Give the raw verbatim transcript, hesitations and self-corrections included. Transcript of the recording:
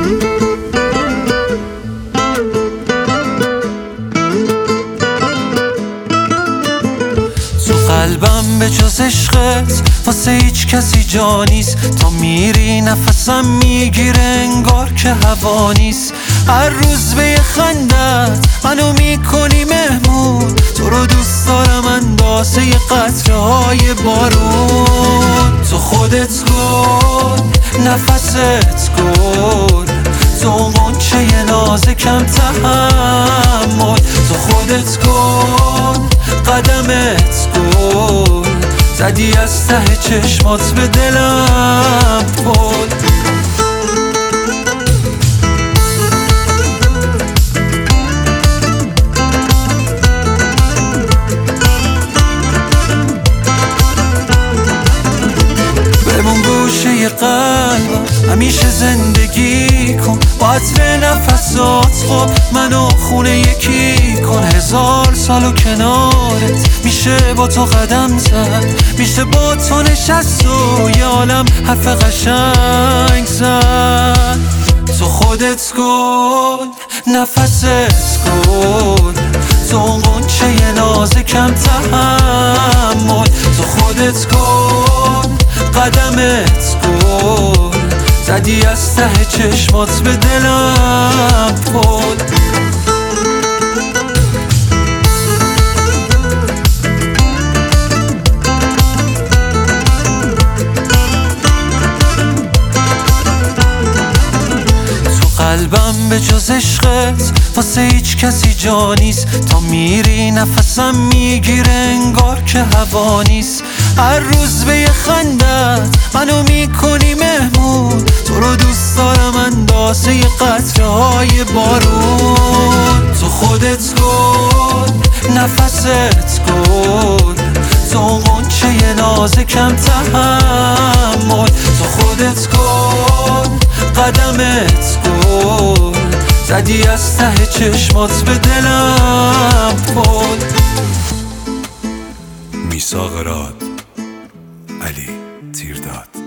قلبم به جز عشقت واسه هیچ کسی جا نیست. تا میری نفسم میگیره انگار که هوا نیست. هر روز به یه خندت منو میکنی مهمون. تو رو دوست دارم اندازه یه قطره های بارون. تو خودت گل نفست گل، تو غنچه نازکم تحمل. تو خودت گل قدمت گل، زدی از ته چشمات به دلم پل. بمون گوشه قلبم همیشه زندگی کن، با عطر نفسات خب منو خونه یکی کن. هزار سالو کنارت میشه با تو قدم زد، میشه با تو نشست و یه عالم حرف قشنگ زد. تو خودت گل نفست گل، تو غنچه نازکم تحمل. تو خودت گل قدمت گل، زدی از ته چشمات به دلم پل. قلبم به جز عشقت واسه هیچ کسی جا نیست. تا میری نفسم میگیره انگار که هوا نیست. هر روز به یه خندت منو میکنی مهمون. تو رو دوست دارم اندازه یه قطره های بارون. تو خودت گل نفست گل، تو غنچه نازکم تحمل. تو خودت گل قدمت گل، زدی از ته چشمات به دلم پل. میثاق راد علی تیرداد.